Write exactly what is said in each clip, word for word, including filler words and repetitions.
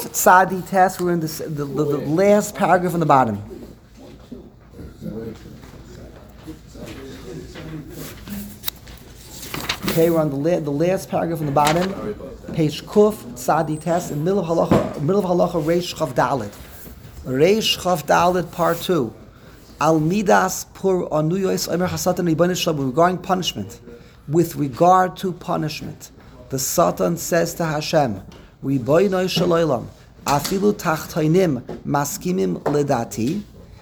Kuf Tzadi Tes. We're in this, the, the, the last paragraph on the bottom. Okay, we're on the, la- the last paragraph on the bottom. Page Kuf Tzadi Tes in middle of halacha, middle of halacha Reish Chav Dalet. Reish Chav Dalet part two. Al Midas Pur Anuyos Omer Hasatan Ribono Shel Olam, regarding punishment. With regard to punishment, the Satan says to Hashem, Ribono Shel Olam, Afilu Tachtonim Maskimim Ledati,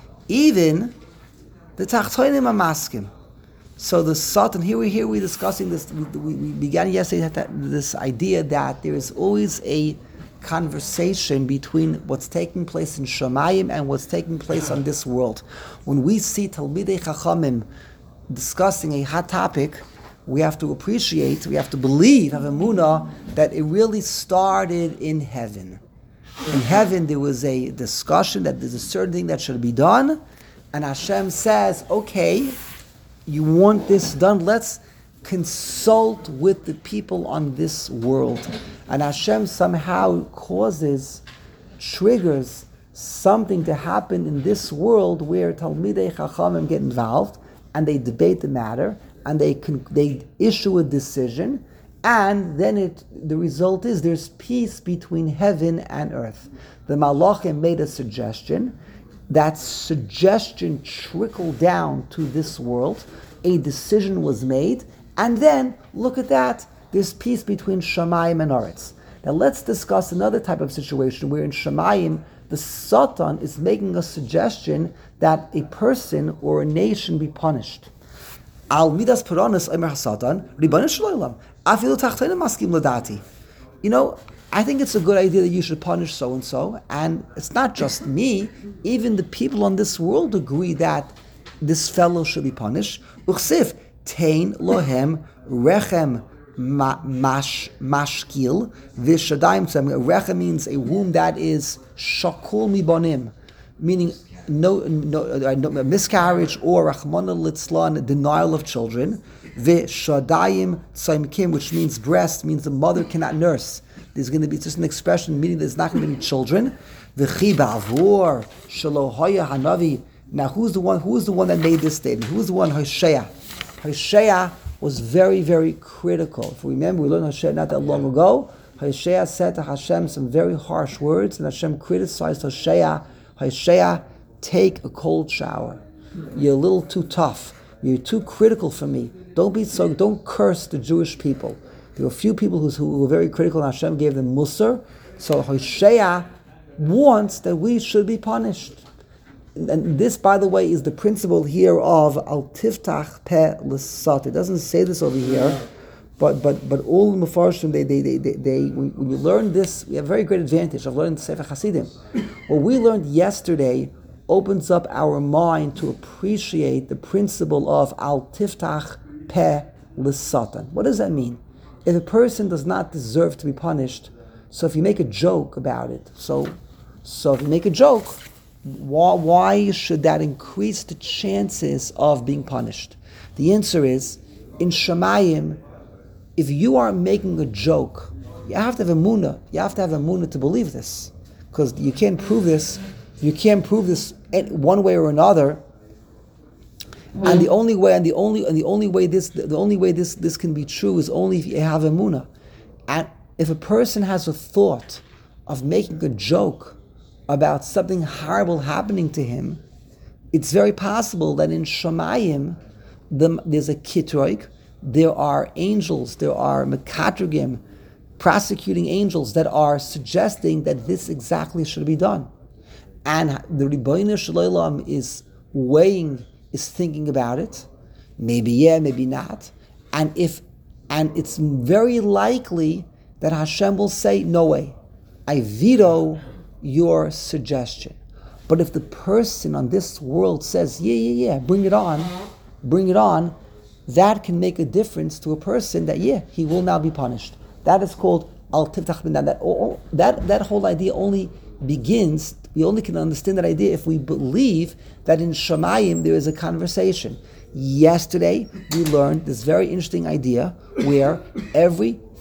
even the Tachtonim are maskim. So the Satan, here we here we're discussing this. We, we, we began yesterday that, this idea that there is always a conversation between what's taking place in Shamayim and what's taking place on this world. When we see Talmidei Chachamim discussing a hot topic, we have to appreciate, we have to believe, have emunah, that it really started in heaven. In heaven there was a discussion that there's a certain thing that should be done, and Hashem says, okay, you want this done, let's consult with the people on this world. And Hashem somehow causes, triggers something to happen in this world where Talmidei Chachamim get involved and they debate the matter and they con- they issue a decision, and then it the result is there's peace between heaven and earth. The Malachim made a suggestion. That suggestion trickled down to this world. A decision was made, and then look at that. There's peace between Shamayim and Aretz. Now let's discuss another type of situation where in Shamayim the Satan is making a suggestion that a person or a nation be punished. Al midas puranas Omer Hasatan Ribono Shel Olam Afilu Tachtonim Maskim Ledati. You know, I think it's a good idea that you should punish so and so, and it's not just me. Even the people on this world agree that this fellow should be punished. Uchsif tein lohem rechem mash mashkil v'shadayim tzem. Rechem means a womb that is shakul mibonim, meaning no, no, no miscarriage or rachmana litzlan, denial of children. V'shadayim tzemkim, which means breast, means the mother cannot nurse. There's going to be just an expression meaning there's not going to be any children. V'chi ba'avur shelo hoya hanavi. Now, who's the one? Who's the one that made this statement? Who's the one? Hosea. Hosea was very, very critical. If we remember, we learned Hosea not that long ago. Hosea said to Hashem some very harsh words, and Hashem criticized Hosea. Hosea, take a cold shower. You're a little too tough. You're too critical for me. Don't be so. Don't curse the Jewish people. There were a few people who, who were very critical, and Hashem gave them musar. So Hosea wants that we should be punished. And this, by the way, is the principle here of al tiftach peh l'sat. It doesn't say this over here, but but but all the Mefarshim, they they they they, they when, when you learn this, we have a very great advantage of learning the Sefer Hasidim. What we learned yesterday opens up our mind to appreciate the principle of al tiftach peh l'satan. What does that mean? If a person does not deserve to be punished, so if you make a joke about it, so so if you make a joke, Why, why should that increase the chances of being punished? The answer is, in Shamayim, if you are making a joke, you have to have emunah. You have to have emunah to believe this, because you can't prove this. You can't prove this one way or another. Mm-hmm. And the only way, and the only, and the only way this, the only way this this can be true is only if you have emunah. And if a person has a thought of making a joke about something horrible happening to him, it's very possible that in Shamayim, the, there's a kitroik, there are angels, there are mekatrogim, prosecuting angels that are suggesting that this exactly should be done. And the Ribono Shel Olam is weighing, is thinking about it, maybe yeah, maybe not. And if, and it's very likely that Hashem will say, no way, I veto your suggestion. But if the person on this world says, yeah, yeah, yeah, bring it on, bring it on, that can make a difference to a person that, yeah, he will now be punished. That is called al tiftach bin. That, that, that whole idea only begins, we only can understand that idea if we believe that in Shamayim there is a conversation. Yesterday, we learned this very interesting idea where every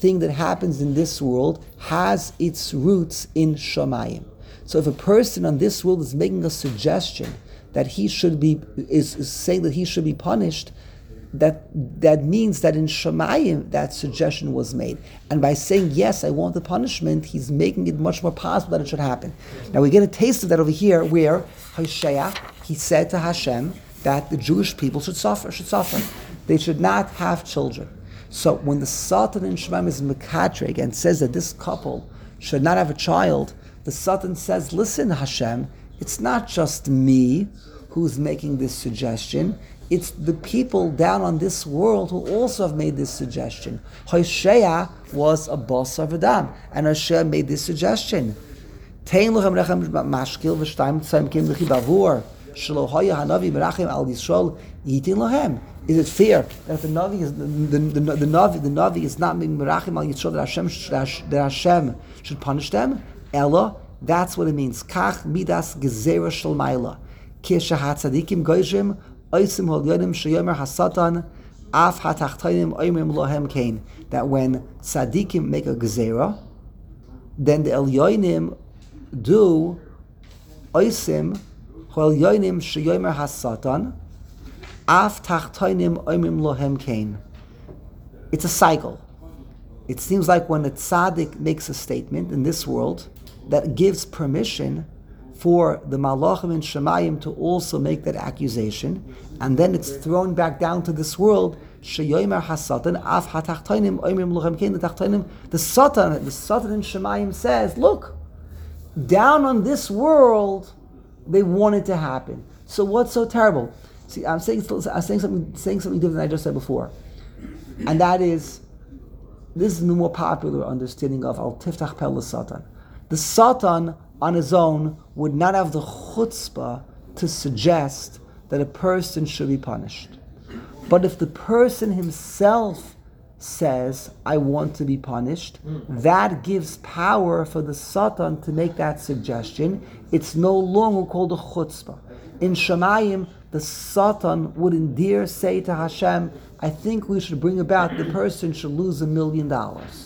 thing that happens in this world has its roots in Shamayim. So if a person on this world is making a suggestion that he should be, is, is saying that he should be punished, that that means that in Shamayim that suggestion was made. And by saying, yes, I want the punishment, he's making it much more possible that it should happen. Now we get a taste of that over here where Hosea, he said to Hashem that the Jewish people should suffer, should suffer. They should not have children. So when the Satan in Shamayim is mekatreg and says that this couple should not have a child, the Satan says, listen, Hashem, it's not just me who's making this suggestion, it's the people down on this world who also have made this suggestion. Hosea was a boss of Adam, and Hosea made this suggestion. Tein lochem rechem mashkil v'shtayim tzayim kim l'chi bavur shelo haya hanavi merachim al Yisrael yitin lohem. Is it fair that the Navi is the, the, the, the Navi the Navi is not making merachim al Yisrael that Hashem that Hashem should punish them? Ella, that's what it means. Kach midas gezerah shel ma'ila kisha hatzadikim goyshim oisim hol yodim sheyomer hasatan af hatachtayim oimrim lohem kain. That when tzadikim make a gezerah, then the elyonim do oisim hol yodim sheyomer hasatan af tachtayim oimrim lohem kain. It's a cycle. It seems like when a tzaddik makes a statement in this world that gives permission for the malachim and shemayim to also make that accusation, and then it's thrown back down to this world. Sheyomer hasatan af hatachtayim oimrim lochem kain. The tachtayim, the satan, the satan in shemayim says, look, down on this world, they want it to happen. So what's so terrible? See, I'm saying, I'm saying something, saying something different than I just said before, and that is, this is the more popular understanding of al tiftach pel satan. The Satan on his own would not have the chutzpah to suggest that a person should be punished. But if the person himself says, I want to be punished, that gives power for the Satan to make that suggestion. It's no longer called a chutzpah. In Shamayim, the Satan wouldn't dare say to Hashem, I think we should bring about the person should lose a million dollars.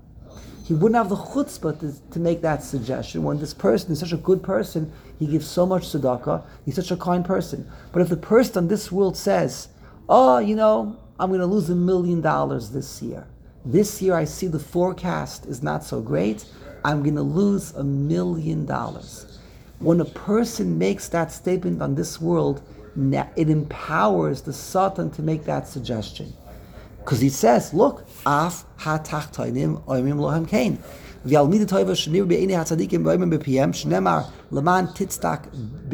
He wouldn't have the chutzpah to, to make that suggestion when this person is such a good person, he gives so much tzedakah, he's such a kind person. But if the person on this world says, oh, you know, I'm going to lose a million dollars this year. This year I see the forecast is not so great, I'm going to lose a million dollars. When a person makes that statement on this world, it empowers the Satan to make that suggestion. Because he says, look, af hatachtayim oimrim lohem kain. V'al mida toiva shenir be'enei hatzadikim oimrim b'piyem shnemar leman titztak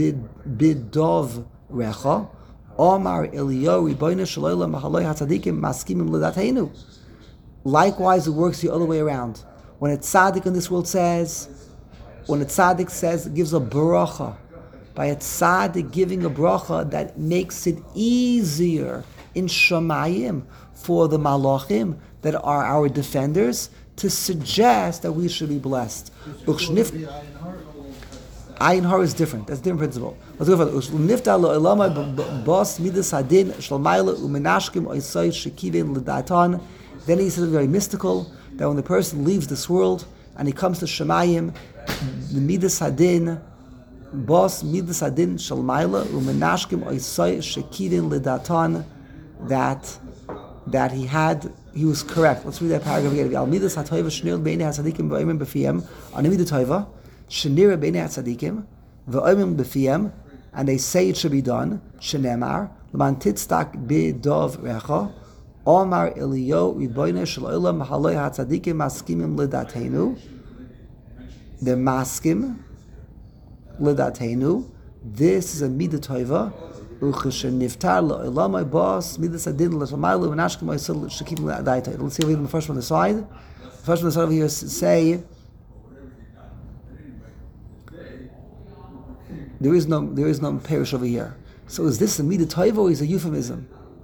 bidov recha omar Eliyahu ribono shel olam mahaloi hatzadikim maskimim l'dateinu. Likewise, it works the other way around. When a tzaddik in this world says, when a tzaddik says, gives a bracha, by a tzaddik giving a bracha that makes it easier in Shamayim for the malachim that are our defenders to suggest that we should be blessed. Ayin har is different. That's a different principle. Let's go for it. Then he says very mystical that when the person leaves this world and he comes to Shemayim, the midas hadin, bos midas hadin shalmaila umenashkim oisay shekivin lidatan, that that he had, he was correct. Let's read that paragraph again. Al midas hatoiva shnir beinei hatzadikim v'oimim b'fiyem. Animi toiva shnir beinei hatzadikim v'oimim b'fiyem, and they say it should be done. Shenemar l'man titztak b'dov recha omar Eliyahu ribono shel olam haloi hatzadikim maskimim l'dateinu. They're maskim l'dateinu. This is a midah toiva. Let's see if we read the first one on the side. The first one on the side over here say there is no there is no parish over here. So is this a midah toiva or is a euphemism?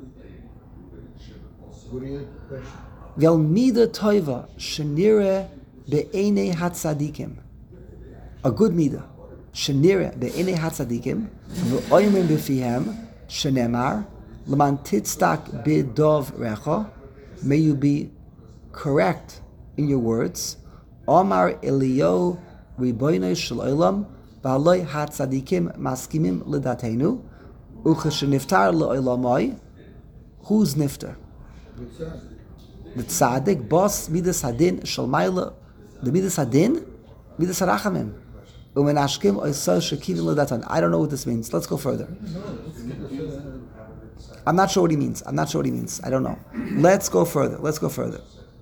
Vel midah toiva shenire be'enei hatzadikim. A good midah. Shenire be'enei hatzadikim v'oimrim b'fihem shenemar l'man titztak b'dov recha. May you be correct in your words. Omar Eliyo Ribono Shel Olam V'haloi HaTzadikim Maskimim L'Datenu Uchesheniftar L'Olamai. Who's niftar? The tzaddik, boss, midas hadin, shel maila, the midas hadin, midas harachamim. Umenashkim oisah shekivin l'datan. I don't know what this means. Let's go further. I'm not sure what he means. I'm not sure what he means. I don't know. Let's go further. Let's go further.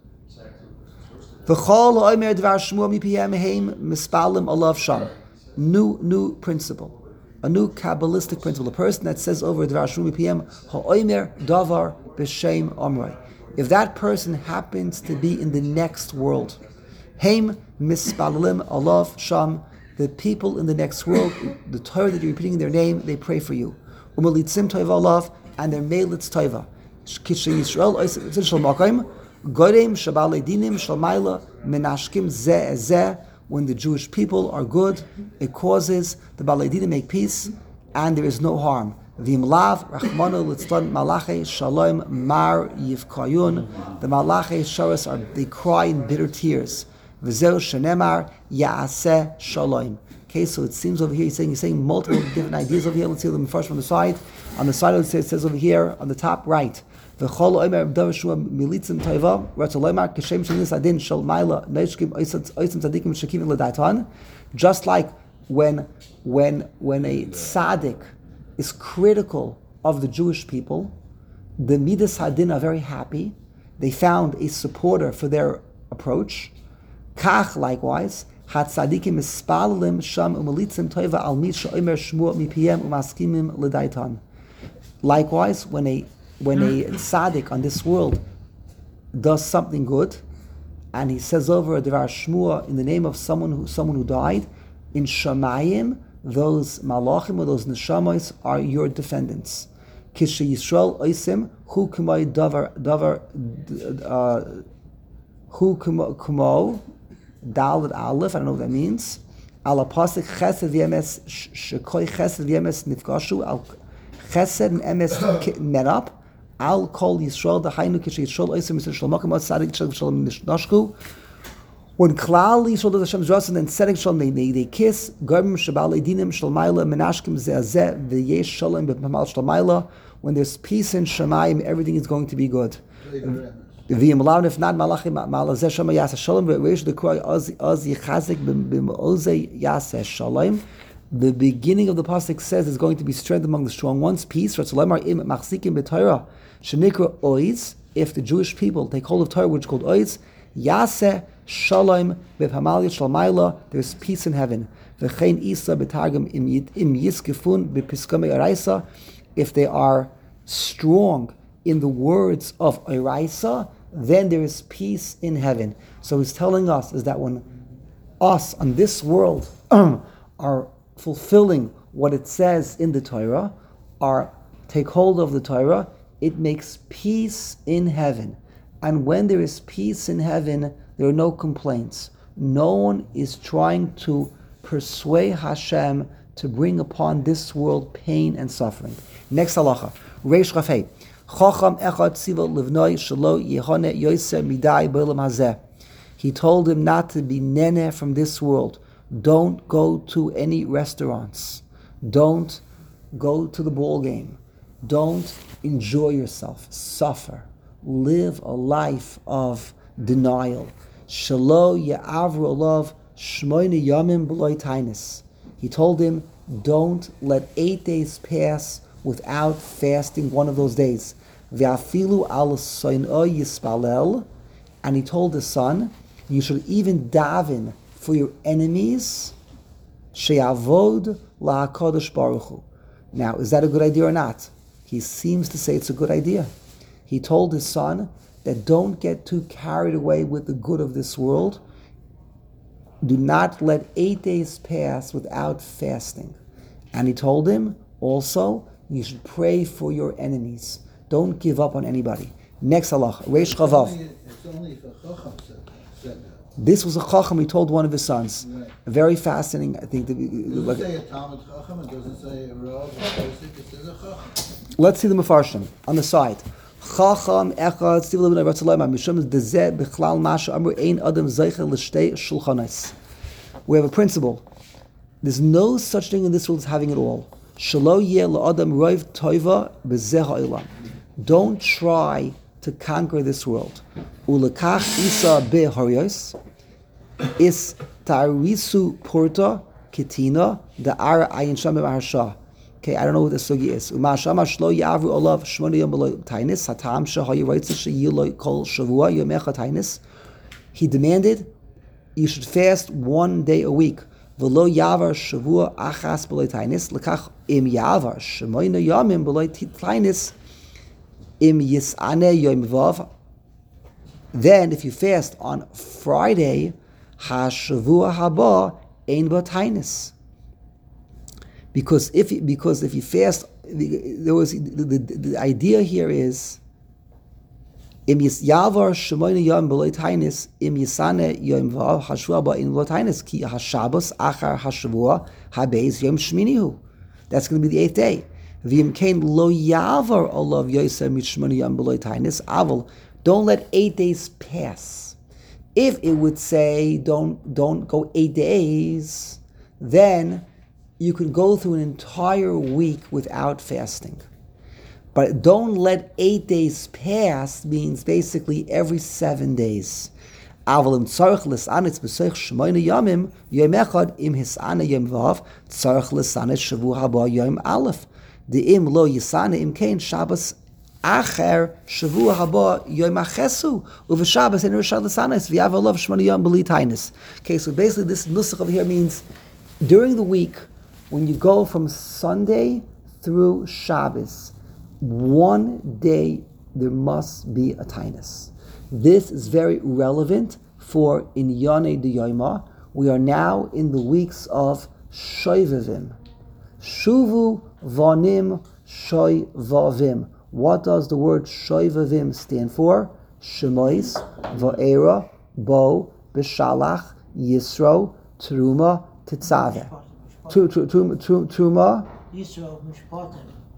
V'chol ha'omer dvar shmua mipiyem heim mispalim alav sham. New, new principle. A new Kabbalistic principle. A person that says over Dvar Shmua mipiyem ha'omer davar b'shem omrei. If that person happens to be in the next world, heim mispalalim alav sham, the people in the next world, the Torah that you're repeating in their name, they pray for you. Umalitzim toiva alav, and their meilitz toiva. Kishe Yisrael oisim shel makom godem shabalei dinim shel maila menashkim zeh zeh. When the Jewish people are good, it causes the balei dinim to make peace, and there is no harm. V'imlav rachmanu litzlan malachei shalom mar yivkayun. The malachei sharas are they cry in bitter tears. V'zeu shenemar yaaseh shalom. Okay, so it seems over here he's saying he's saying multiple different ideas over here. Let's see them first from the side. On the side it says, it says over here on the top right. V'chol omer davar shua militzim toiva ratzaloymar kishem shenis adin shel maila neishkim oisim tzadikim shekivim l'daitan. Just like when when when a tzaddik is critical of the Jewish people, the midas hadin are very happy. They found a supporter for their approach. Kach likewise, hatzadikim mispalalim sham umelitzim toiva al mi she'omer shmua mipiyem umaskimim l'daitan. Likewise, when a when a tzaddik on this world does something good, and he says over a devar shmua in the name of someone who someone who died, in Shamayim, those malachim or those neshamos are your defendants. Kishe Yisrael oisim hu kumay davar davar hu kumo dalad aleph. I don't know what that means. Al apasik chesed v'emes shekoi chesed v'emes nifgashu al chesed and emes met up. Al kol Yisrael the Hainu Kishe Yisrael oisim Yisrael Makom Tzadik Shalom Nishku. When Klal Yisrael does Hashem's Ras and then Tzedek Shalom they they kiss Garbim Shabal Edinim Shalmaila Menashkim Zeazeh V'Yesh Shalom B'Pamal Shalmaila. When there's peace in Shemayim, everything is going to be good. V'Yimlav if not Malachim Malazeh Shema Yaseh Shalom V'Reish the Koi Az Az Yichazik B'Ozei Yaseh Shalom. The beginning of the pasuk says there's going to be strength among the strong ones, peace. If the Jewish people take hold of Torah, which is called oiz, yaseh shalom b'pamal yishalmayla, there's peace in heaven. V'chein isa b'targum im yiskefun b'piskamei araisa, if they are strong in the words of araisa, then there is peace in heaven. So he's telling us is that when us on this world are fulfilling what it says in the Torah, or take hold of the Torah, it makes peace in heaven. And when there is peace in heaven, there are no complaints. No one is trying to persuade Hashem to bring upon this world pain and suffering. Next halacha, Reish Rafei. Chacham echad tziva livnoi shelo yehone yoser midai b'olam hazeh. He told him not to be nene from this world. Don't go to any restaurants. Don't go to the ball game. Don't enjoy yourself. Suffer. Live a life of denial. Shelo ya'avru olav shmoyne yamim b'loi tainis. He told him, don't let eight days pass without fasting one of those days. V'afilu al soin'o yispalel. And he told his son, you should even daven for your enemies, she'avod la'akadosh baruch hu. Now, is that a good idea or not? He seems to say it's a good idea. He told his son that don't get too carried away with the good of this world. Do not let eight days pass without fasting. And he told him also, you should pray for your enemies. Don't give up on anybody. Next halacha, Reish Chavav. It's only if a chacham said that. This was a chacham he told one of his sons. Right. Very fascinating. I think. The, Does like, it say a Talmud chacham? It doesn't say a Rav. It says a chacham. let's see the Mefarshim on the side. Chacham echad Tzivah L'bnei Ratzalai Mishum Dezeh Bichlal Masha Amru Ein Adam Zeichel L'Shtei Shulchanos. We have a principle. There's no such thing in this world as having it all. Shelo Yeh L'Adam Roiv Toiva B'Zeh Ha'olam. Don't try to conquer this world. Ulekach Isa Be'Harios Is Tarisu Porta Ketina Da'ara Ayin Shem B'Maharsha. Okay, I don't know what the sugi is. Umashama shlo yavru olav shmona yom b'lo tainis hatam shehayu reitzah sheyilo kol shavua yomecha tainis. He demanded you should fast one day a week. V'lo yavar shavua achas b'lo tainis lekach im yavar shmoina yomim b'lo tainis im yisane yom vav. Then, if you fast on Friday, hashavua haba ein ba tainis. Because if you, because if you fast, there was the, the, the idea here is im yavar shemoina yom b'lo tainis im yisane yom vav hashua ba in lo tainis ki hashabos achar hashavua habeis yom shminihu. That's going to be the eighth day. V'im kein lo yavar olav yoser mishmona yom b'lo tainis aval. Don't let eight days pass. If it would say don't don't go eight days, then you could go through an entire week without fasting. But don't let eight days pass means basically every seven days. Avalim tzarich l'sanetz b'seich shmoina yomim yom echad im hisana yom vav tzarich l'sanetz shavu haba yom aleph. The im lo yisana im kein Shabbos acher shavu haba yom achesu uv'Shabbos en rishad l'sanetz v'yavolav shmoina yom b'li tainis. Okay, so basically this nusach over here means during the week, when you go from Sunday through Shabbos, one day there must be a tainus. This is very relevant for Inyane D'Yoyma. We are now in the weeks of Shoivavim. Shuvu Vanim Shoivavim. What does the word Shoivavim stand for? Shemois, Va'era, Bo, Bishalach, Yisro, Teruma, Tetzaveh. Truma, Yisro Mishpatim.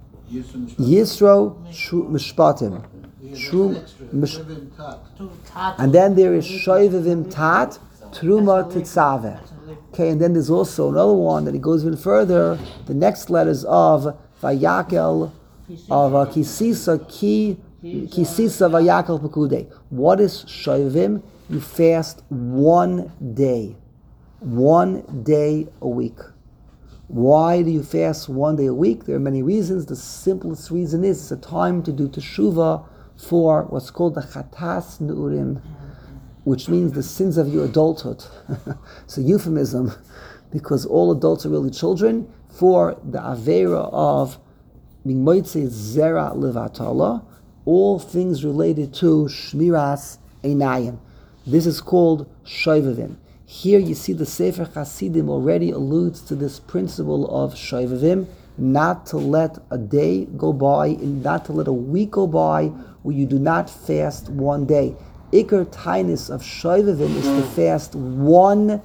Yisro Mishpatim. And then there is Shoivavim Tat, Truma Tetzaveh. Okay, and then there's also another one that it goes even further. The next letters of Vayakel, of uh, Kisisa Ki, Kisisa Vayakel Pekude. What is Shoivavim? You fast one day. One day a week. Why do you fast one day a week? There are many reasons. The simplest reason is it's a time to do teshuvah for what's called the chatas neurim, which means the sins of your adulthood. It's a euphemism, because all adults are really children, for the avera of mingmoitze zera levatala, all things related to shmiras einayim. This is called shoivavim. Here you see the Sefer Hasidim already alludes to this principle of Shoivavim, not to let a day go by, and not to let a week go by where you do not fast one day. Iker Tainis of Shoivavim is to fast one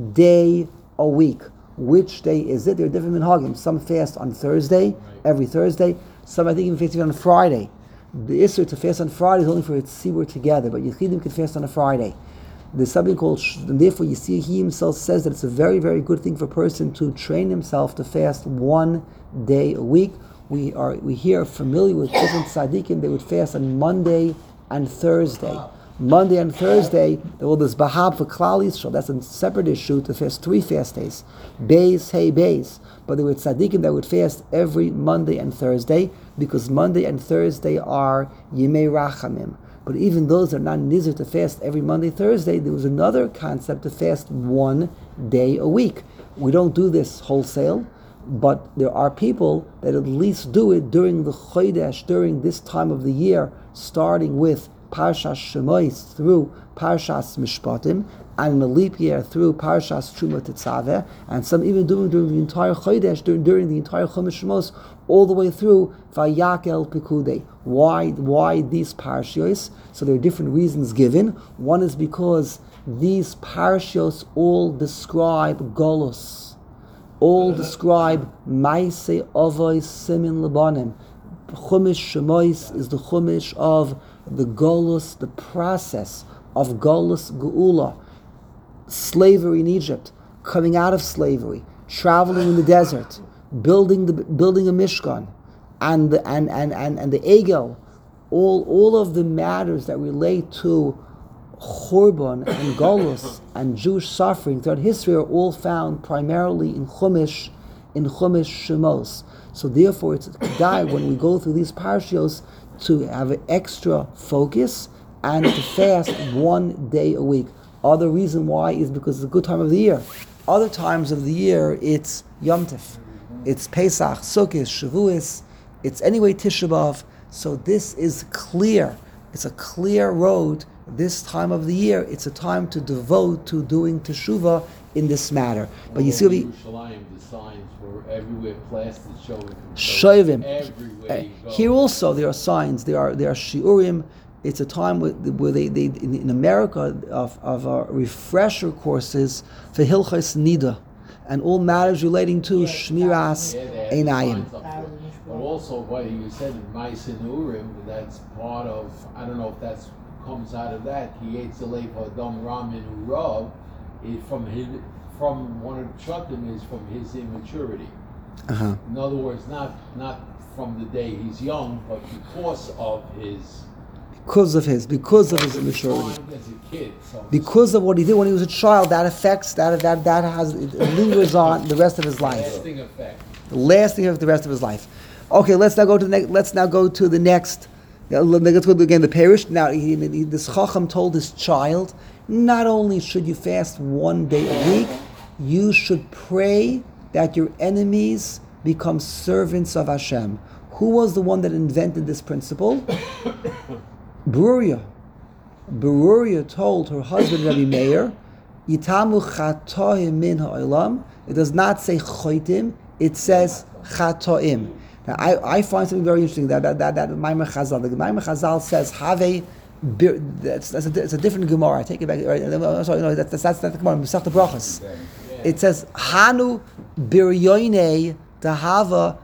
day a week. Which day is it? There are different minhagim. Some fast on Thursday, every Thursday. Some I think even fast on Friday. The issur to fast on Friday is only for Tzibur together, but Yechidim can fast on a Friday. There's something called, and therefore you see he himself says that it's a very, very good thing for a person to train himself to fast one day a week. We are we here familiar with different tzaddikim. They would fast on Monday and Thursday. Monday and Thursday, well, there's Bahab for Klal Yisrael. That's a separate issue to fast three fast days. Beis, hey, Beis. But there were tzaddikim that would fast every Monday and Thursday, because Monday and Thursday are Yemei Rachamim. But even those that are not nizir to fast every Monday, Thursday, there was another concept to fast one day a week. We don't do this wholesale, but there are people that at least do it during the Chodesh, during this time of the year, starting with Parshas Shemois through Parshas Mishpatim, and in a leap year through Parshas Truma Tetzaveh, and some even doing during the entire Chodesh, during, during the entire Chumash Shemos, all the way through Vayakel Pekudei. Why, why these parshios? So there are different reasons given. One is because these parshios all describe Golus, all describe Maaseh Avos Simin Lebanim, Chumash Shemois is the Chumash of the Golus, the process of Golus Geula, slavery in Egypt, coming out of slavery, traveling in the desert, building the building a Mishkan, and the, and, and, and, and the Egel, all all of the matters that relate to Churban and Golus and Jewish suffering throughout history are all found primarily in Chumash, in Chumash Shemos. So therefore, it's kedai when we go through these parashiyos to have an extra focus and to fast one day a week. Other reason why is because it's a good time of the year. Other times of the year, it's Yom Tov, it's Pesach, Sukkot, Shavuos, it's anyway Tisha B'Av. So this is clear. It's a clear road. This time of the year, it's a time to devote to doing teshuvah in this matter. But All you see, over we Yerushalayim, the signs were everywhere plastered showing. Shovim. Everywhere you go. Here also there are signs. There are there are shiurim. It's a time where, where they, they in, in America of of uh, refresher courses for Hilchos Nida, and all matters relating to Shmiras Yeah, they had Einayim. signs up there. But also, what you said in Ma'ase Urim, that's part of. I don't know if that's comes out of that. He ate the leif Adam Ramin Urav. It from his from one of the Pshatim is from his immaturity. Uh-huh. In other words, not not from the day he's young, but because of his Because of his, because of his immaturity. time as a kid. So Because of what he did when he was a child, that affects that that that has it lingers on the rest of his life. lasting effect. The lasting of the rest of his life. Okay, let's now go to the next. Let's now go to the next. uh, Let's go again. The parish. Now, he, he, this chacham told his child, not only should you fast one day a week, you should pray that your enemies become servants of Hashem. Who was the one that invented this principle? Beruria. Beruria told her husband Rabbi Meir, "Yitamu chatoim min ha'olam." It does not say choitim; it says chatoim. Now, I, I find something very interesting that that that, that Maimar Chazal. The Maimar Chazal says have a. That's, that's a, it's a different Gemara. I take it back. Sorry, no, that's that's not the Gemara. Masechta Brachos. It says Hanu biryoinei dahava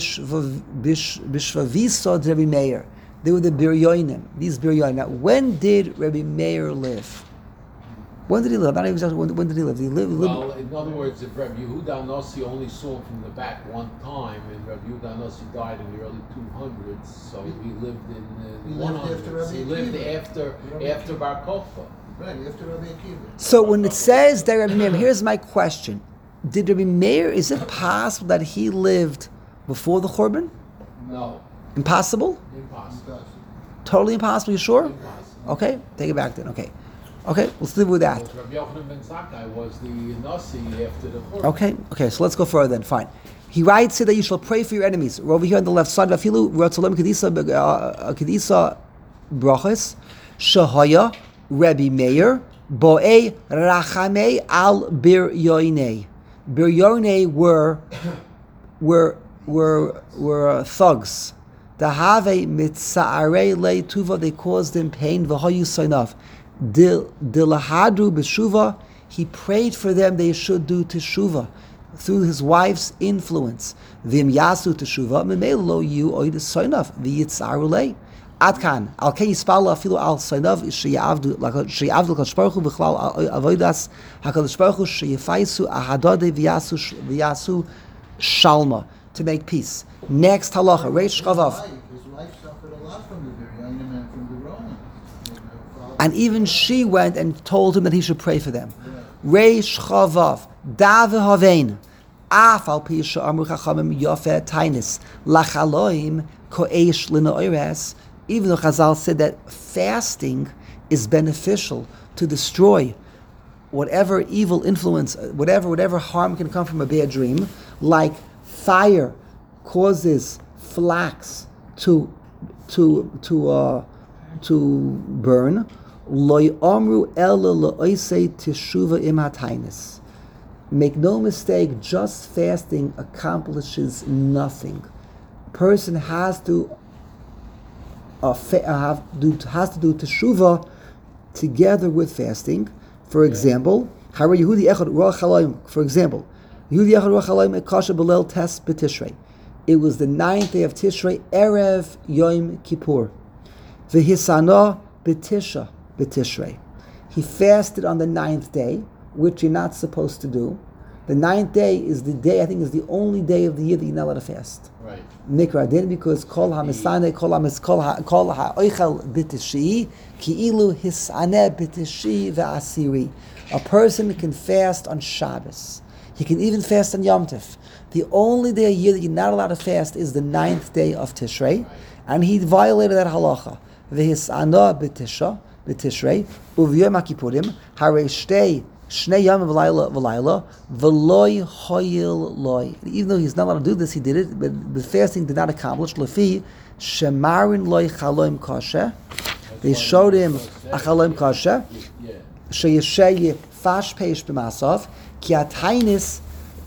bishvaviso Rabbi Meir. They were the biryoinim. These biryoinim. Now, when did Rabbi Meir live? When did he live? Not even exactly when, when did he live? Did he live? live Well, in other words, if Rabbi Yehuda Nossi only saw him from the back one time, and Rabbi Yehuda Nossi died in the early two hundreds, so he lived in He the lived one hundreds. after Rabbi He lived Akiva. after Rabbi after Bar Kokhba. Right, after Rabbi Akiva. So when it says that Rabbi Meir, here's my question: did Rabbi Meir? Is it possible that he lived before the Churban? No, Impossible. impossible. Totally impossible. You sure? Impossible. Okay, take it back then. Okay, okay, let's live with that. Because Rabbi Yochanan ben Zakkai was the Nossi after the Churban. Okay, okay, so let's go further then. Fine. He writes here that you shall pray for your enemies. We're over here on the left side. Vafilu Ratzolem Kedisa uh, Kedisa Brachos Shahaya Rabbi Meir Boei Rachamei Al Bir Yoinei. Bir Yoinei were were were were uh, thugs. The have mitzarei le tuva, they caused him pain. V'hayu soinav dil dilahadru b'shuva, he prayed for them they should do teshuva through his wife's influence. V'im yasu teshuva memel lo yu oid soinav v'yitzaru le adkan al kei yispala afilu al soinav sheyavdu sheyavdu kadosh baruch hu b'chlal avodas hakadosh baruch hu sheyifaisu ahadade v'yasu v'yasu shalma, to make peace. Next halacha, Reish Chavav. His wife suffered a lot from the Biryonim and from the Romans. And even she went and told him that he should pray for them. Reish Chavav, Dave Havein, Af al pi she'amru chachamim yafeh tainis, lachaloim ko'esh l'no'ires. Even though Chazal said that fasting is beneficial to destroy whatever evil influence, whatever whatever harm can come from a bad dream, like fire causes flax to to to uh, to burn. Lo amru ela lo'isei teshuva im hatainis. Make no mistake, just fasting accomplishes nothing. Person has to uh, fa- have do has to do teshuva together with fasting. For example, Hara Yehudi Echad Ruach Halayim. For example, Yehudi Echad Ruach Halayim Ekasha Belel Tes B'Tishrei. It was the ninth day of Tishrei, Erev Yom Kippur. V'hisana b'tisha b'tishrei. He fasted on the ninth day, which you're not supposed to do. The ninth day is the day, I think, is the only day of the year that you're not allowed to fast. Right. Mikra din, because kol ha'misane, kol ha'mis, kol ha'oichel b'tishi, ki'ilu hisane b'tishi ve'asiri. A person can fast on Shabbos. He can even fast on Yom Tov. The only day a year that you're not allowed to fast is the ninth day of Tishrei, and he violated that halacha. V'hisana b'tisha, b'tishrei, uv'yom ha'kippurim, harei shtei Shnei Yom v'layla v'layla v'loy hoyil loy. Even though he's not allowed to do this, he did it, but the fasting did not accomplish. Lefi shemarin loy chaloim kasha. They showed him a chaloim kasha. Sheyeshei fash peish b'masav ki atainis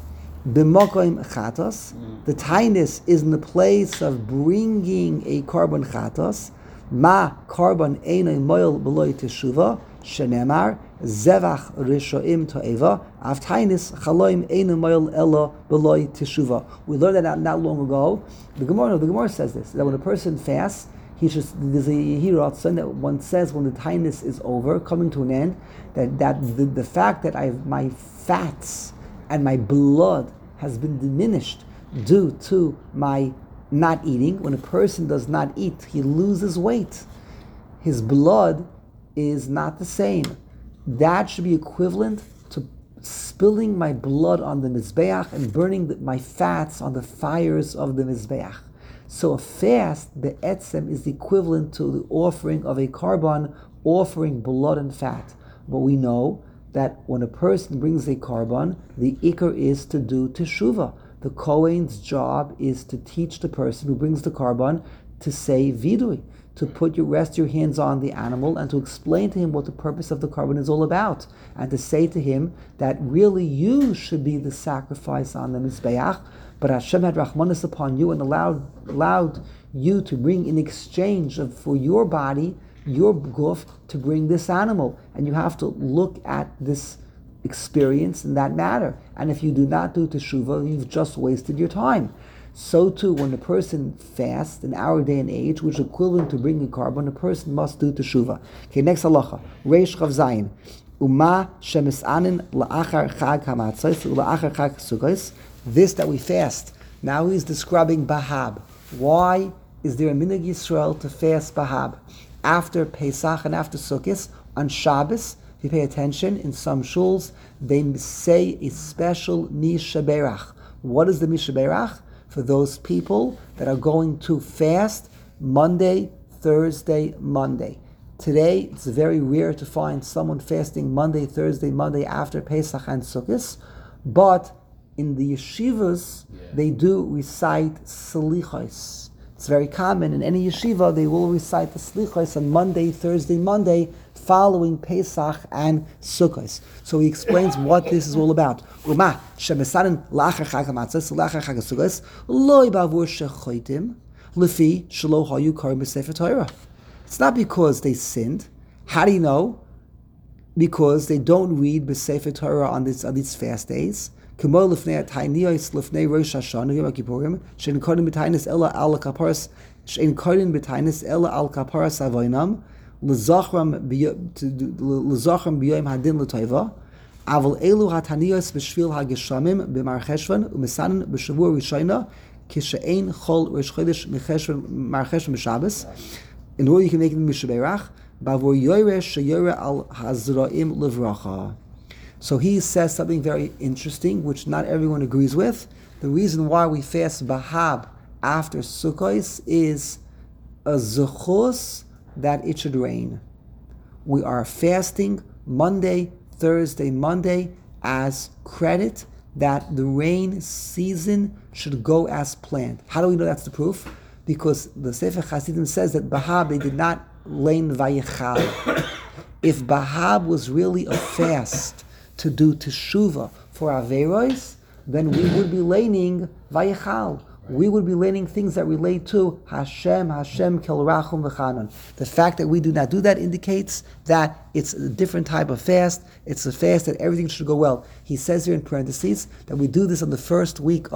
b'mokoim chatos. The tainis is in the place of bringing a carbon chatos. Ma carbon einay moil b'loy teshuva shenemar. Zevach rishoim to'eva aftainis chaloim einu moil elo beloy teshuva. We learned that not, not long ago. The Gemara, the Gemara says this, that when a person fasts, he just there's a yehiratzon that one says when the tainis is over, coming to an end, that that the, the fact that I my fats and my blood has been diminished due to my not eating. When a person does not eat, he loses weight. His blood is not the same. That should be equivalent to spilling my blood on the Mizbeach and burning the, my fats on the fires of the Mizbeach. So a fast, the etzem, is the equivalent to the offering of a carbon, offering blood and fat. But we know that when a person brings a carbon, the ikar is to do teshuvah. The Kohen's job is to teach the person who brings the carbon to say vidui, to put your rest your hands on the animal and to explain to him what the purpose of the carbon is all about, and to say to him that really you should be the sacrifice on the Mizbeach, but Hashem had Rahmanas upon you and allowed allowed you to bring in exchange of, for your body, your guf, to bring this animal. And you have to look at this experience in that matter. And if you do not do teshuvah, you've just wasted your time. So too, when a person fasts in our day and age, which is equivalent to bringing carbon, a person must do teshuvah. Okay, next halacha. Reish Chav Zayin. Uma shemisanin la'achar chag hamatzos la'achar chag sukkos. This that we fast. Now he's describing Bahab. Why is there a minhag Yisrael to fast Bahab? After Pesach and after Sukkot, on Shabbos, if you pay attention, in some shuls, they say a special Mishaberach. What is the Mishaberach? For those people that are going to fast Monday, Thursday, Monday. Today, it's very rare to find someone fasting Monday, Thursday, Monday after Pesach and Sukkot, but in the yeshivas, yeah. they do recite selichos. It's very common in any yeshiva, they will recite the selichos on Monday, Thursday, Monday, following Pesach and Sukkot. So he explains what this is all about. Uma shemesanin la'achar chag hamatzos la'achar chag Sukkos loy bavur shechoitim lefi shelo hayu karim b'sefer Torah. It's not because they sinned. How do you know? Because they don't read b'sefer Torah on these on these fast days. K'mo lifnei atayniyos lifnei Rosh Hashanah Yom Kippurim she'en kodim b'taynis ela al kaparas she'en kodim b'taynis ela al kaparas avoinam l'zachram l'zachram b'yom hadin l'toiva aval elu hataniyos b'shvil hageshamim b'mar cheshvan u'misanin b'shavua rishayna kishe'ein chol Rosh Chodesh mecheshvan mar cheshvan b'Shabbos. In order you can make it mishaberach b'avur yoyre sheyoyre al hazraim levracha. So he says something very interesting, which not everyone agrees with. The reason why we fast Bahab after Sukkot is a zechus that it should rain. We are fasting Monday, Thursday, Monday as credit that the rain season should go as planned. How do we know that's the proof? Because the Sefer Hasidim says that Bahab, they did not lein vayichal. If Bahab was really a fast to do teshuvah for Averos, then we would be laning vayichal. We would be laning things that relate to Hashem, Hashem, Kel Rachum V'chanan. The fact that we do not do that indicates that it's a different type of fast. It's a fast that everything should go well. He says here in parentheses that we do this on the first week of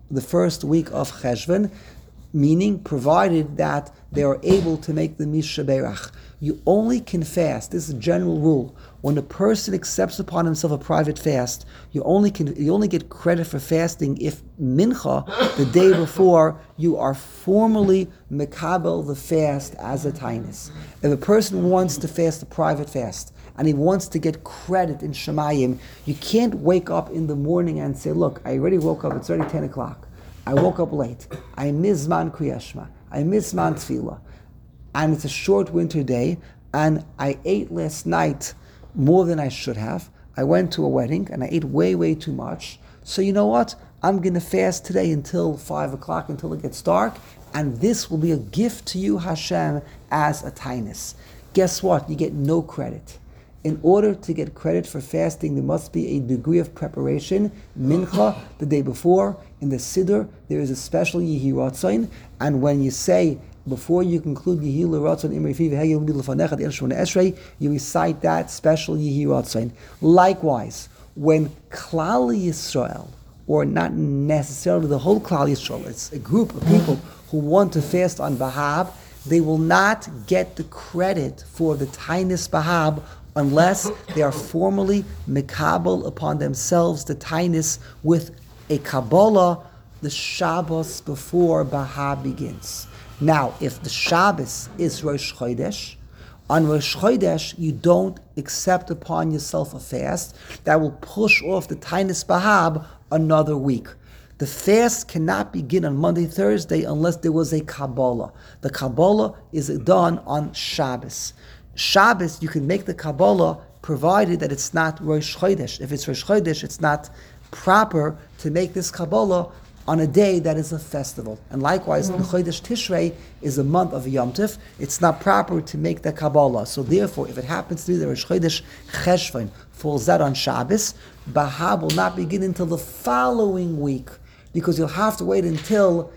the first week of Cheshvan, meaning provided that they are able to make the Misha Beirach. You only can fast, this is a general rule, when a person accepts upon himself a private fast, you only can you only get credit for fasting if mincha, the day before, you are formally mekabel the fast as a tainus. If a person wants to fast a private fast, and he wants to get credit in Shemayim, you can't wake up in the morning and say, look, I already woke up, it's already ten o'clock. I woke up late. I miss man kriyashma. I miss man tefillah. And it's a short winter day, and I ate last night more than I should have. I went to a wedding, and I ate way, way too much. So you know what? I'm going to fast today until five o'clock, until it gets dark, and this will be a gift to you, Hashem, as a tainus. Guess what? You get no credit. In order to get credit for fasting, there must be a degree of preparation. Mincha, the day before, in the Siddur, there is a special Yehi Ratzon, and when you say, before you conclude Yehi Ratzon Imri Fi V'Hei Yom Lefanecha D'El Shmona Esrei, you recite that special Yehi Ratzon. Likewise, when Klal Yisrael, or not necessarily the whole Klal Yisrael, it's a group of people who want to fast on Bahab, they will not get the credit for the Tainus Bahab unless they are formally mekabel upon themselves the tainus with a Kabbalah the Shabbos before Bahab begins. Now, if the Shabbos is Rosh Chodesh, on Rosh Chodesh you don't accept upon yourself a fast that will push off the tainus Bahab another week. The fast cannot begin on Monday, Thursday unless there was a Kabbalah. The Kabbalah is done on Shabbos. Shabbos, you can make the Kabbalah provided that it's not Rosh Chodesh. If it's Rosh Chodesh, it's not proper to make this Kabbalah on a day that is a festival. And likewise, mm-hmm. the Chodesh Tishrei is a month of Yom Tov. It's not proper to make the Kabbalah. So therefore, if it happens to be the Rosh Chodesh Cheshvan falls out on Shabbos, Bahab will not begin until the following week, because you'll have to wait until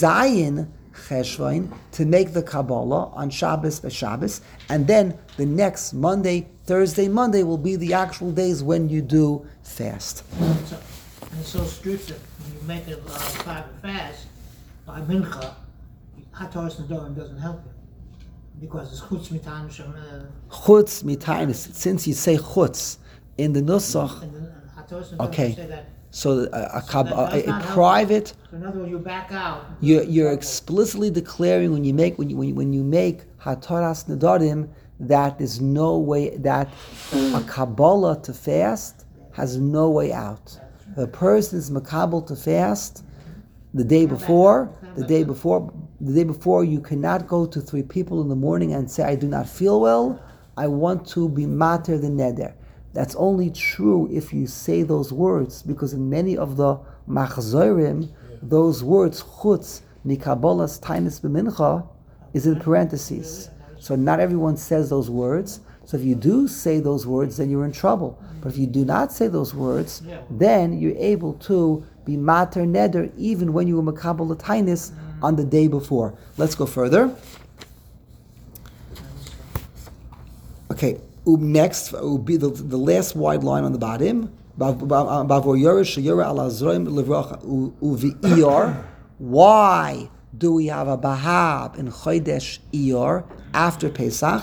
Zion Cheshvan to make the Kabbalah on Shabbos by Shabbos, and then the next Monday, Thursday, Monday will be the actual days when you do fast. And so, and so strict that when you make a uh, private fast by mincha, Hataras Nedarim doesn't help you because it's chutz mitan shem. Chutz mitan. Since you say chutz in the nusach, and then Hataras Nedarim okay. say that. So a, a, So that a, does a not private. So in other words, you back out. You're, you're explicitly declaring when you make when you when you, when you make Hataras Nedarim that there's no way that a Kabbalah to fast has no way out. The person is makabel to fast the day before. The day before. The day before, you cannot go to three people in the morning and say, "I do not feel well. I want to be mater the neder." That's only true if you say those words, because in many of the machzorim, those words, chutz, mikabolas, tainus b'mincha, is in parentheses. So not everyone says those words. So if you do say those words, then you're in trouble. But if you do not say those words, then you're able to be mater neder, even when you were makabel tainus on the day before. Let's go further. Okay. Next will be the, the last wide line on the bottom. Why do we have a Bahab in Chodesh Iyar after Pesach?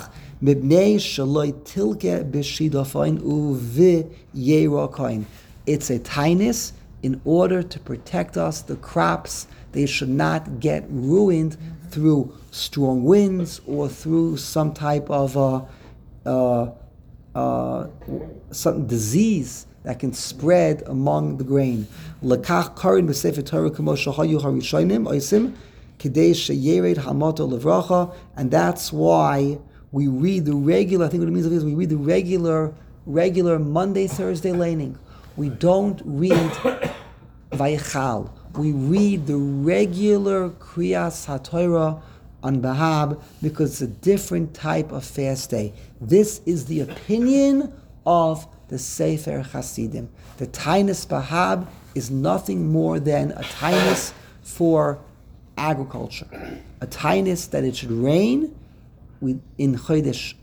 It's a tainus in order to protect us, the crops. They should not get ruined through strong winds or through some type of uh, Uh, uh, some disease that can spread among the grain. Lekach karin b'sefer Torah k'mo shahayu harishonim oisim k'dei sheyered hamoto levracha, and that's why we read the regular. I think what it means is we read the regular, regular Monday, Thursday laning. We don't read Vayichal. We read the regular Kriyas HaTorah on Bahab because it's a different type of fast day. This is the opinion of the Sefer Hasidim. The Tainus Bahab is nothing more than a Tainus for agriculture. A Tainus that it should rain in Chodesh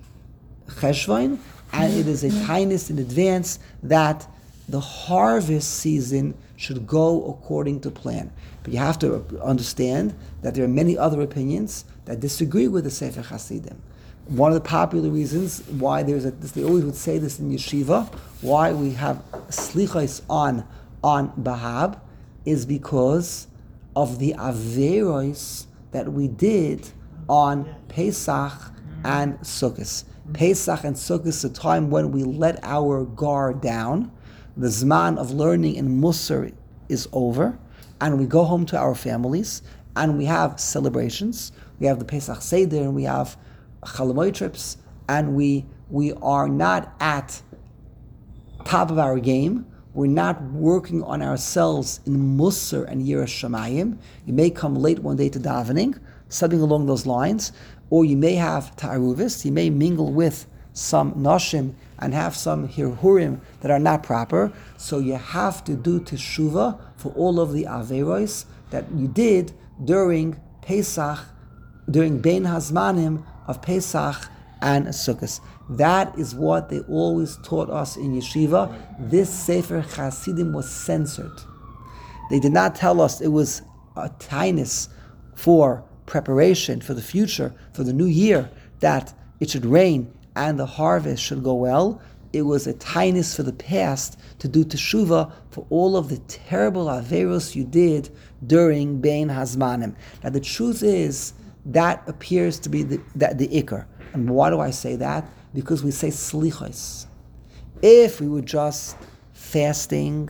Cheshvan, and it is a Tainus in advance that the harvest season should go according to plan. But you have to understand that there are many other opinions that disagree with the Sefer Hasidim. One of the popular reasons why there's a, they always would say this in yeshiva, why we have slichos on on Bahab, is because of the averos that we did on Pesach and Sukkot. Pesach and Sukkot is a time when we let our guard down. The zman of learning in Musar is over, and we go home to our families, and we have celebrations. We have the Pesach Seder, and we have Chalamoy trips, and we we are not at top of our game. We're not working on ourselves in Musar and Yiras Shamayim. You may come late one day to davening, something along those lines, or you may have ta'aruvis. You may mingle with some nashim and have some hirhurim that are not proper. So you have to do teshuvah for all of the averos that you did during Pesach, during Bein Hazmanim of Pesach and Sukkot. That is what they always taught us in yeshiva. This Sefer Hasidim was censored. They did not tell us it was a tinus for preparation for the future, for the new year, that it should rain and the harvest should go well. It was a tinus for the past to do teshuvah for all of the terrible averos you did during Bein Hazmanim. Now the truth is, that appears to be the, that, the ikar. And why do I say that? Because we say slichos. If we were just fasting,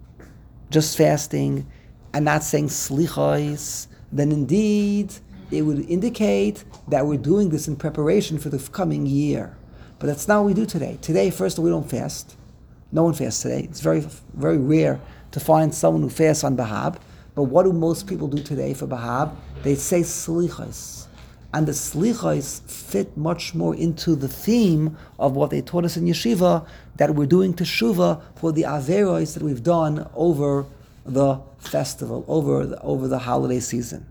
just fasting, and not saying slichos, then indeed it would indicate that we're doing this in preparation for the coming year. But that's not what we do today. Today, first of all, we don't fast. No one fasts today. It's very, very rare to find someone who fasts on Bahab. But what do most people do today for Bahab? They say slichos. And the slichos fit much more into the theme of what they taught us in yeshiva, that we're doing teshuvah for the averos that we've done over the festival, over the, over the holiday season.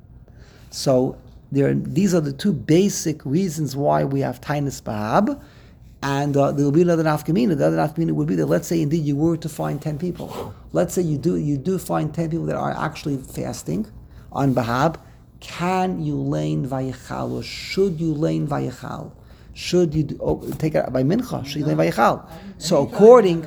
So there, are, these are the two basic reasons why we have Tainus Bahab. And uh, there will be another nafkamina. The other nafkamina would be that, let's say indeed you were to find ten people. Let's say you do you do find ten people that are actually fasting on Bahab. Can you lein vayichal, or should you lein vayichal? Should you do, oh, take it by mincha? Should you lein vayichal? So according,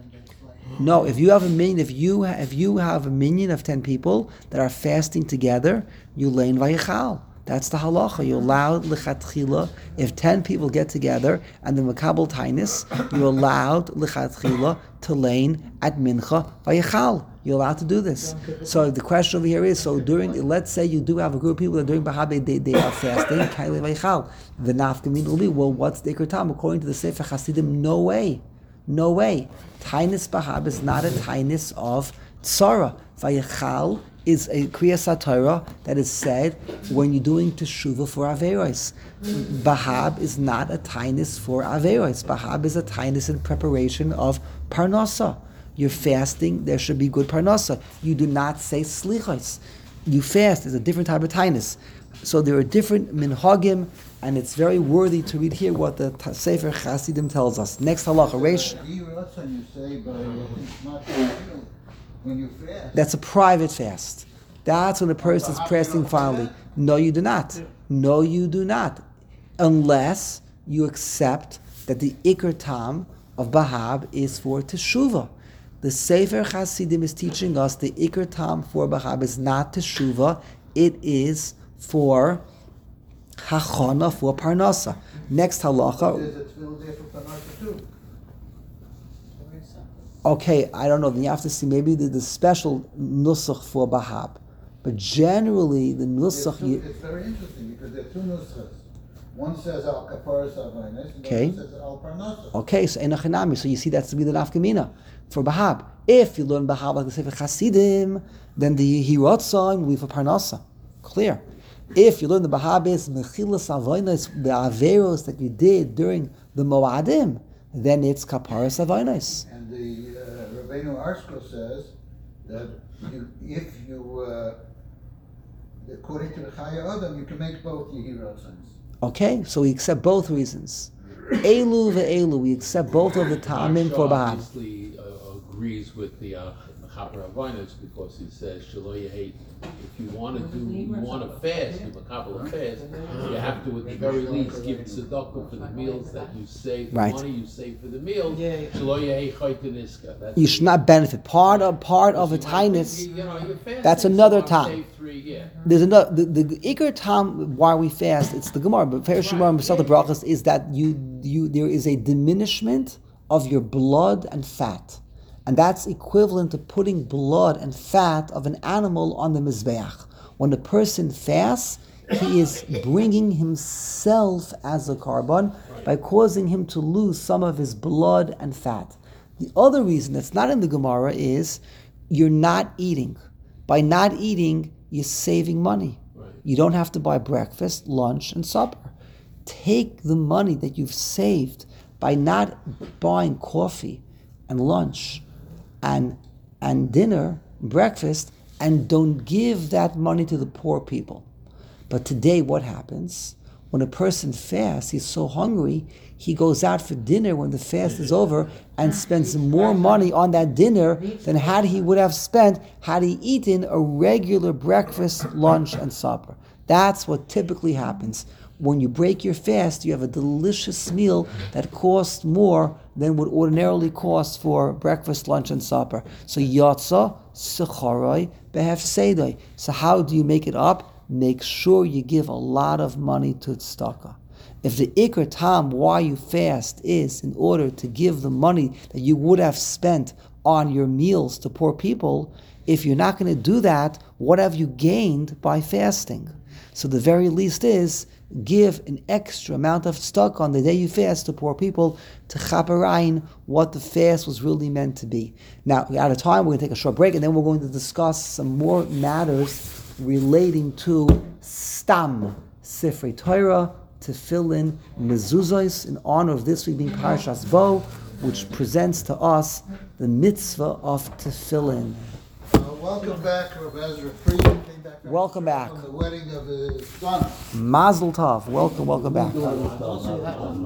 no, if you have a minion, if you ha- if you have a minion of ten people that are fasting together, you lein vayichal. That's the halacha. You allow lichatchila, if ten people get together and the makabel tainis, you're allowed lichatchila to lane at mincha vayichal. You're allowed to do this. So the question over here is, so during, let's say you do have a group of people that during Bahab they, they, they are fasting, kailei vayichal. The nafkamin will be, well, what's the ikar tam? According to the Sefer Hasidim, no way. No way. Tainis Bahab is not a tainis of tzara. Vayichal is a kriyas HaTorah that is said when you're doing teshuvah for averos. Bahab is not a tainus for averos. Bahab is a tainus in preparation of parnasa. You're fasting, there should be good parnasa. You do not say slichos. You fast is a different type of tainus. So there are different minhagim, and it's very worthy to read here what the Sefer Hasidim tells us. Next halacha, reish. You say, but it's not when you fast. That's a private fast. That's when a person is fasting finally. No, you do not. No, you do not. Unless you accept that the ikar tam of Bahab is for teshuvah. The Sefer Hasidim is teaching us the ikar tam for Bahab is not teshuvah. It is for hachana, for parnasa. Next halacha. There's a tefillah there for parnasa too. Okay, I don't know. Then you have to see maybe the, the special nusach for Bahab. But generally, the nusach... Two, it's very interesting because there are two nusachs. One says al kaparas avainis, and Okay. the other says al parnasa. Okay, so enochinami. So you see that's to be the nafkamina for Bahab. If you learn Bahab like the Sefer Hasidim, then the Hirotzon will be for Parnasa. Clear. If you learn the Bahab is mechilas avainis, the averos that you did during the Moadim, then it's kaparas avainis. And the uh, Rabbeinu Arsko says that you, if you, uh, according to the Chaya Adam, you can make both Yehirotzons. Okay, so we accept both reasons. Elu ve'elu, we accept both of the Tamim for Bahab. Obviously uh, agrees with the uh, Chaper Avonis because he says Shelo Yehi. If you want to do, you want to fast, you makabel a fast. You have to, at the very least, give tzedakah for the meals that you save, the Right. money you save for the meal. Yeah, yeah. Shelo Yehi Chayte Niska. That's You should not benefit. Part of part of You its might highness. think, you know, you're fasting, That's so another I'll time. save three, yeah. There's another the, the Iker Tam why we fast. It's the Gemara, but Perish Gemara and Masechet Brachos is that you you there is a diminishment of your blood and fat, and that's equivalent to putting blood and fat of an animal on the mizbeach. When a person fasts, he is bringing himself as a carbon by causing him to lose some of his blood and fat. The other reason that's not in the Gemara is you're not eating. By not eating, you're saving money. Right. You don't have to buy breakfast, lunch, and supper. Take the money that you've saved by not buying coffee and lunch and and dinner, breakfast, and don't give that money to the poor people. But today what happens? When a person fasts, he's so hungry, he goes out for dinner when the fast is over and spends more money on that dinner than had he would have spent had he eaten a regular breakfast, lunch, and supper. That's what typically happens. When you break your fast, you have a delicious meal that costs more than would ordinarily cost for breakfast, lunch, and supper. So yotza secharoi behefsedoi. So how do you make it up? Make sure you give a lot of money to tzedakah. If the ikar tam why you fast is in order to give the money that you would have spent on your meals to poor people, if you're not going to do that, what have you gained by fasting? So the very least is give an extra amount of tzedakah on the day you fast to poor people to chaparain what the fast was really meant to be. Now, we're out of time. We're going to take a short break, and then we're going to discuss some more matters relating to stam, Sifrei Torah, Tefillin, Mezuzos, in honor of this week being Parashas Bo, which presents to us the mitzvah of Tefillin. Uh, welcome back, Rabbi Ezra Friedman came back from- Welcome back. from the wedding of his son. Mazel Tov. Welcome, welcome back. Also, you have-